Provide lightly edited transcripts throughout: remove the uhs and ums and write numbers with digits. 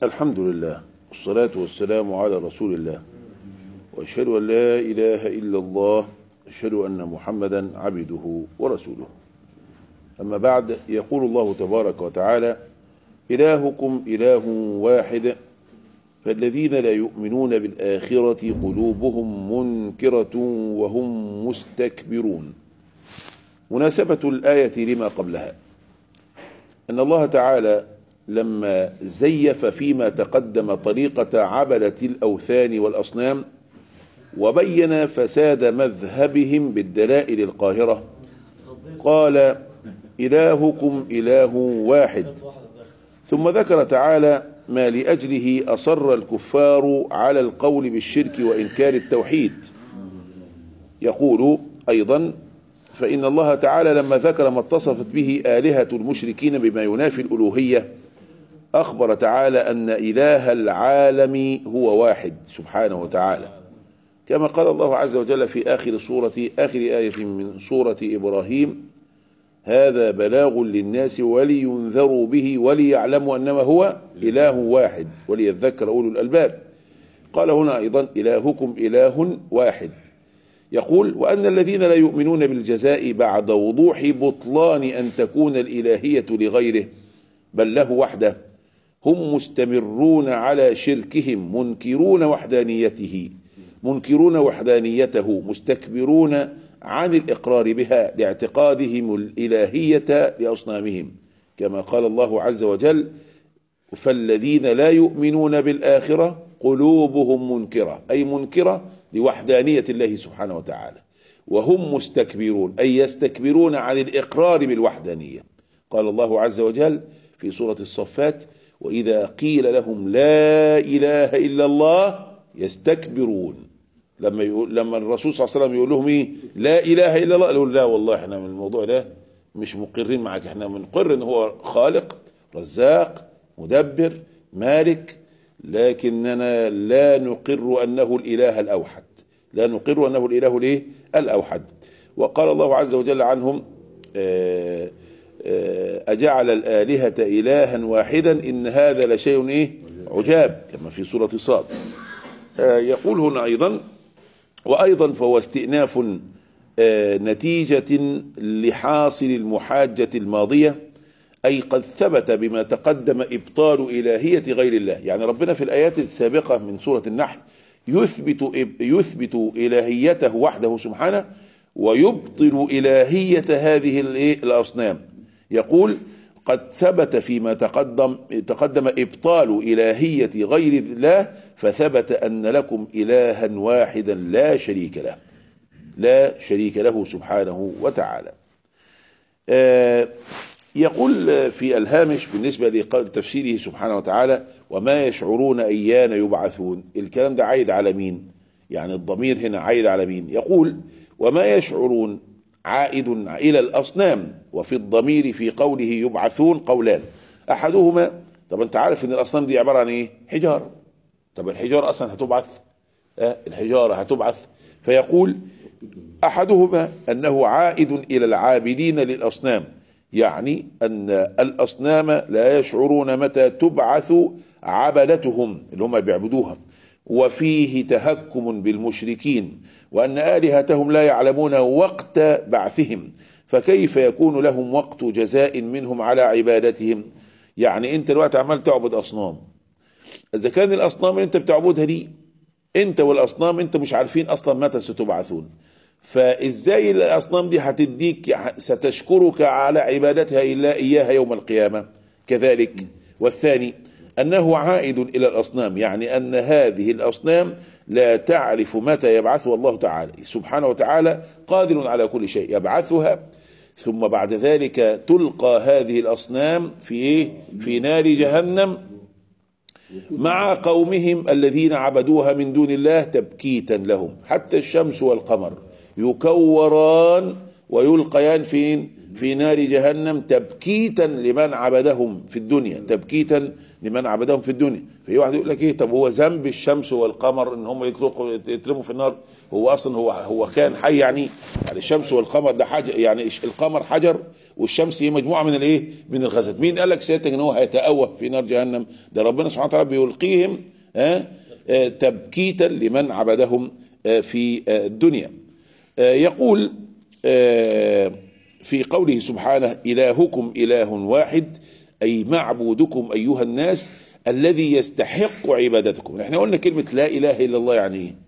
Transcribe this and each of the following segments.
الحمد لله والصلاة والسلام على رسول الله، وأشهد أن لا إله إلا الله، أشهد أن محمدا عبده ورسوله. أما بعد، يقول الله تبارك وتعالى: إلهكم إله واحد فالذين لا يؤمنون بالآخرة قلوبهم منكرة وهم مستكبرون. مناسبة الآية لما قبلها أن الله تعالى لما زيف فيما تقدم طريقة عبدة الأوثان والأصنام وبين فساد مذهبهم بالدلائل القاهرة، قال: إلهكم إله واحد. ثم ذكر تعالى ما لأجله أصر الكفار على القول بالشرك وإنكار التوحيد. يقول أيضا: فإن الله تعالى لما ذكر ما اتصفت به آلهة المشركين بما ينافي الألوهية، أخبر تعالى أن إله العالم هو واحد سبحانه وتعالى، كما قال الله عز وجل في آخر آية من سورة إبراهيم: هذا بلاغ للناس ولينذروا به وليعلموا أنما هو إله واحد وليذكر أولو الألباب. قال هنا أيضا: إلهكم إله واحد. يقول: وأن الذين لا يؤمنون بالجزاء بعد وضوح بطلان أن تكون الإلهية لغيره بل له وحده، هم مستمرون على شركهم منكرون وحدانيته مستكبرون عن الإقرار بها لاعتقادهم الإلهية لأصنامهم، كما قال الله عز وجل: فالذين لا يؤمنون بالآخرة قلوبهم منكرة، أي منكرة لوحدانية الله سبحانه وتعالى، وهم مستكبرون أي يستكبرون عن الإقرار بالوحدانية. قال الله عز وجل في سورة الصفات: وإذا قيل لهم لا إله إلا الله يستكبرون. لما الرسول صلى الله عليه وسلم يقول لهم إيه؟ لا إله إلا الله، قالوا: لا والله احنا من الموضوع ده مش مقرين معك، احنا بنقر ان هو خالق رزاق مدبر مالك، لكننا لا نقر أنه الإله الأوحد، لا نقر أنه الإله ليه؟ الأوحد. وقال الله عز وجل عنهم: أجعل الآلهة إلها واحدا إن هذا لشيء إيه؟ عجاب، كما في سورة صاد. يقول هنا أيضا: وأيضا فهو استئناف نتيجة لحاصل المحاجة الماضية، أي قد ثبت بما تقدم إبطال إلهية غير الله. يعني ربنا في الآيات السابقة من سورة النحل يثبت إلهيته وحده سبحانه، ويبطل إلهية هذه الأصنام. يقول: قد ثبت فيما تقدم إبطال إلهية غير الله، فثبت أن لكم إلها واحدا لا شريك له سبحانه وتعالى. يقول في الهامش بالنسبة لتفسيره سبحانه وتعالى: وما يشعرون أيان يبعثون. الكلام ده عايد على مين؟ يعني الضمير هنا عايد على مين؟ يقول: وما يشعرون عائد إلى الأصنام، وفي الضمير في قوله يبعثون قولان. أحدهما، طب أنت عارف أن الأصنام دي عبارة عن إيه؟ حجارة. طب الحجارة أصلا هتبعث؟ الحجارة هتبعث. فيقول: أحدهما أنه عائد إلى العابدين للأصنام، يعني أن الأصنام لا يشعرون متى تبعث عبدتهم اللي هم بيعبدوها، وفيه تهكم بالمشركين، وأن آلهتهم لا يعلمون وقت بعثهم، فكيف يكون لهم وقت جزاء منهم على عبادتهم؟ يعني أنت الوقت عمال تعبد أصنام، إذا كان الأصنام اللي أنت بتعبدها دي أنت والأصنام أنت مش عارفين أصلا متى ستبعثون، فإزاي الأصنام دي هتديك ستشكرك على عبادتها إلا إياها يوم القيامة؟ كذلك. والثاني أنه عائد إلى الأصنام، يعني أن هذه الأصنام لا تعرف متى يبعثها الله تعالى سبحانه وتعالى، قادر على كل شيء، يبعثها ثم بعد ذلك تلقى هذه الأصنام في نار جهنم مع قومهم الذين عبدوها من دون الله تبكيتا لهم. حتى الشمس والقمر يكوران ويلقيان فين؟ في نار جهنم تبكيتا لمن عبدهم في الدنيا، تبكيتا لمن عبدهم في الدنيا. في واحد يقول لك ايه، طب هو ذنب الشمس والقمر ان هم يترموا في النار؟ هو اصلا هو كان حي يعني الشمس والقمر ده حاجه، يعني القمر حجر والشمس هي مجموعه من الايه، من الغازات. مين قال لك سيادتك ان هو هيتأوه في نار جهنم؟ ده ربنا سبحانه وتعالى بيلقيهم تبكيتا لمن عبدهم في الدنيا. يقول في قوله سبحانه: إلهكم إله واحد، أي معبودكم أيها الناس الذي يستحق عبادتكم. احنا قلنا كلمة لا إله إلا الله يعني ايه؟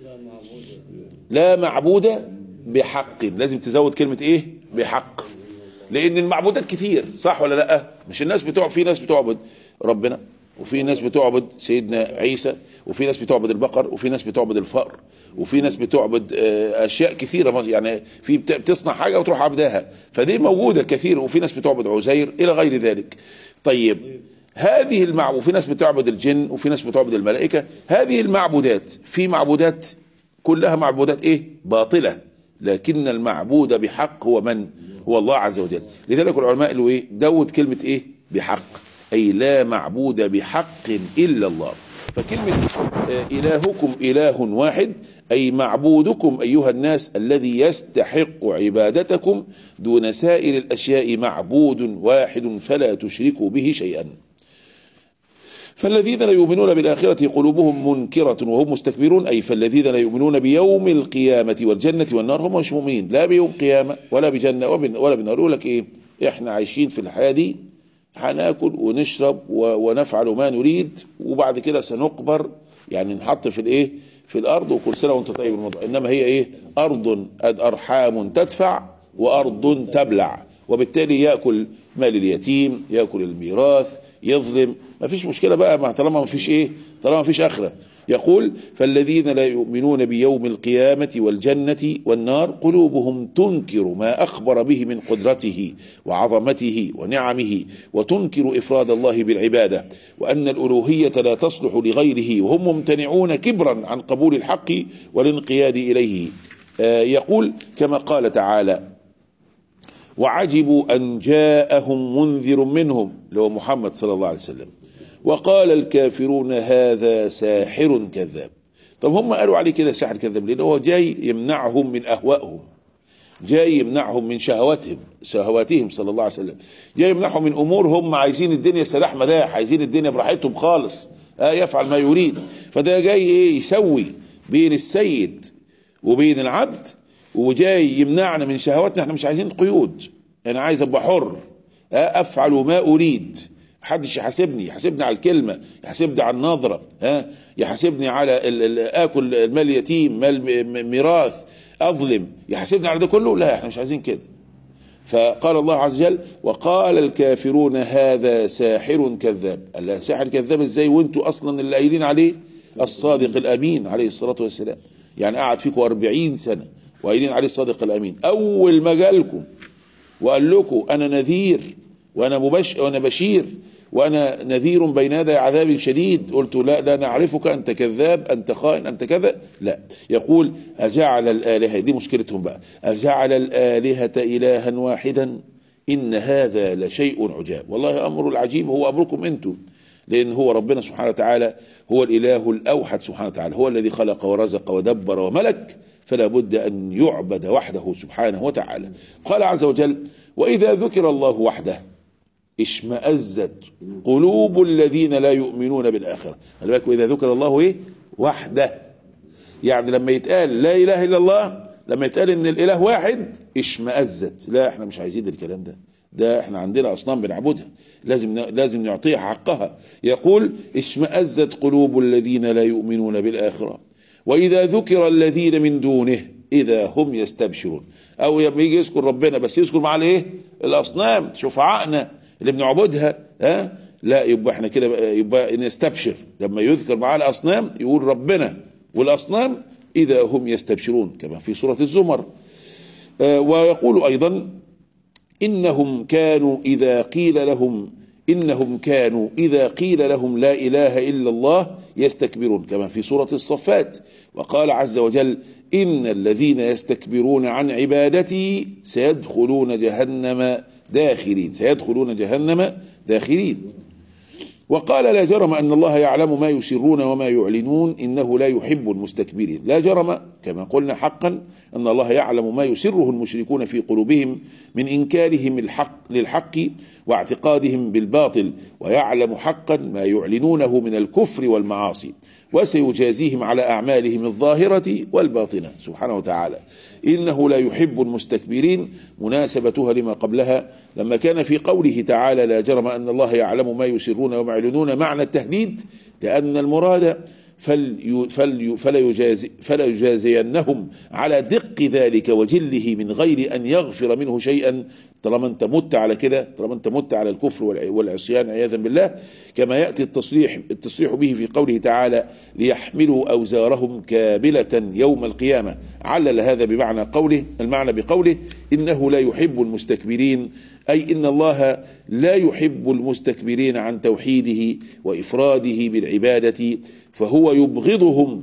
لا معبود بحق. لازم تزود كلمة ايه؟ بحق. لأن المعبودات كتير، صح ولا لا؟ مش الناس في ناس بتعبد ربنا، وفي ناس بتعبد سيدنا عيسى، وفي ناس بتعبد البقر، وفي ناس بتعبد الفأر، وفي ناس بتعبد اشياء كثيره، يعني في بتصنع حاجه وتروح عبدها، فدي موجوده كثير. وفي ناس بتعبد عزير الى غير ذلك. طيب هذه المعبود، وفي ناس بتعبد الجن، وفي ناس بتعبد الملائكه. هذه المعبودات، في معبودات كلها معبودات ايه؟ باطله، لكن المعبود بحق هو من؟ هو الله عز وجل. لذلك العلماء قالوا ايه؟ دود كلمه ايه؟ بحق، أي لا معبود بحق إلا الله. فكلمة إلهكم إله واحد، أي معبودكم أيها الناس الذي يستحق عبادتكم دون سائر الأشياء معبود واحد فلا تشركوا به شيئا. فالذين لا يؤمنون بالآخرة قلوبهم منكرة وهم مستكبرون، أي فالذين لا يؤمنون بيوم القيامة والجنة والنار هم مش مؤمنين، لا بيوم قيامة ولا بجنة ولا بنار. يقول لك إيه؟ إحنا عايشين في الحياة دي هناكل ونشرب ونفعل ما نريد، وبعد كده سنقبر، يعني نحط في الايه، في الارض، وكل سنه وانت طيب الموضوع. انما هي ايه؟ ارض ارحام تدفع وارض تبلع، وبالتالي ياكل مال اليتيم، ياكل الميراث، يظلم، ما فيش مشكله بقى، ما طالما ما فيش ايه، طالما ما فيش اخره. يقول فالذين لا يؤمنون بيوم القيامة والجنة والنار قلوبهم تنكر ما أخبر به من قدرته وعظمته ونعمه، وتنكر إفراد الله بالعبادة، وأن الألوهية لا تصلح لغيره، وهم ممتنعون كبرا عن قبول الحق والانقياد إليه. يقول كما قال تعالى: وعجبوا أن جاءهم منذر منهم، لو محمد صلى الله عليه وسلم، وقال الكافرون هذا ساحر كذاب. طب هم قالوا عليه كده ساحر كذاب لأنه هو جاي يمنعهم من أهوائهم، جاي يمنعهم من شهواتهم صلى الله عليه وسلم، جاي يمنعهم من أمور هم عايزين الدنيا سلاح مداح، عايزين الدنيا براحتهم خالص، يفعل ما يريد. فده جاي ايه؟ يسوي بين السيد وبين العبد، وجاي يمنعنا من شهواتنا. احنا مش عايزين قيود، انا عايز ابقى حر، افعل ما اريد، محدش يحاسبني على الكلمه، يحاسبني على النظره، يحاسبني على اكل المال اليتيم، مال ميراث، اظلم، يحاسبني على ده كله. لا، احنا مش عايزين كده. فقال الله عز وجل: وقال الكافرون هذا ساحر كذاب. الله، ساحر كذاب ازاي وانتوا اصلا اللي قايلين عليه الصادق الامين عليه الصلاه والسلام؟ يعني قعد فيكم 40 سنه وقايلين عليه الصادق الامين. اول ما جالكم وقال لكم انا نذير وانا بشير وانا نذير بين يدي عذاب شديد، قلت لا نعرفك، انت كذاب، انت خائن، انت كذا. لا، يقول اجعل الالهه، دي مشكلتهم بقى، اجعل الالهه الها واحدا ان هذا لشيء عجاب. والله امر العجيب هو امركم انتم، لان هو ربنا سبحانه وتعالى هو الاله الاوحد سبحانه وتعالى، هو الذي خلق ورزق ودبر وملك، فلا بد ان يعبد وحده سبحانه وتعالى. قال عز وجل: واذا ذكر الله وحده اشمأزت قلوب الذين لا يؤمنون بالآخرة. خلي بالك، وإذا ذكر الله ايه؟ وحده. يعني لما يتقال لا إله إلا الله، لما يتقال إن الإله واحد، اشمأزت. لا، احنا مش عايزين الكلام ده احنا عندنا أصنام بنعبدها، لازم نعطيها حقها. يقول: اشمأزت قلوب الذين لا يؤمنون بالآخرة وإذا ذكر الذين من دونه إذا هم يستبشرون. أو يجي يذكر ربنا بس يذكر معاه الايه؟ الأصنام، شفعائنا اللي بنعبدها، لا، يبقى احنا كده يبقى نستبشر. لما يذكر معاه الأصنام يقول ربنا والأصنام إذا هم يستبشرون، كما في سورة الزمر. ويقول أيضا: إنهم كانوا إذا قيل لهم إنهم كانوا إذا قيل لهم لا إله إلا الله يستكبرون، كما في سورة الصفات. وقال عز وجل إن الذين يستكبرون عن عبادتي سيدخلون جهنم داخرين، سيدخلون جهنم داخرين. وقال لا جرم أن الله يعلم ما يسرون وما يعلنون إنه لا يحب المستكبرين. لا جرم كما قلنا حقا أن الله يعلم ما يسره المشركون في قلوبهم من إنكارهم للحق واعتقادهم بالباطل، ويعلم حقا ما يعلنونه من الكفر والمعاصي، وسيجازيهم على أعمالهم الظاهرة والباطنة سبحانه وتعالى. إنه لا يحب المستكبرين مناسبتها لما قبلها لما كان في قوله تعالى لا جرم أن الله يعلم ما يسرون وما يعلنون معنى التهديد، لأن المراد فلا يجازينهم على دق ذلك وجله من غير أن يغفر منه شيئا، طالما انت مت على كده، طالما انت مت على الكفر والعصيان عياذا بالله، كما يأتي التصريح به في قوله تعالى ليحملوا أوزارهم كاملة يوم القيامة. علل هذا المعنى بقوله إنه لا يحب المستكبرين، أي إن الله لا يحب المستكبرين عن توحيده وإفراده بالعبادة، فهو يبغضهم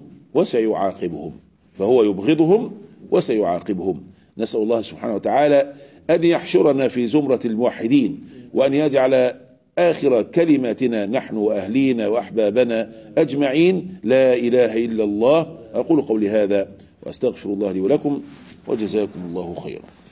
وسيعاقبهم. نسأل الله سبحانه وتعالى أن يحشرنا في زمرة الموحدين، وأن يجعل آخر كلماتنا نحن وأهلينا وأحبابنا أجمعين لا إله إلا الله. أقول قولي هذا وأستغفر الله لي ولكم، وجزاكم الله خيرا.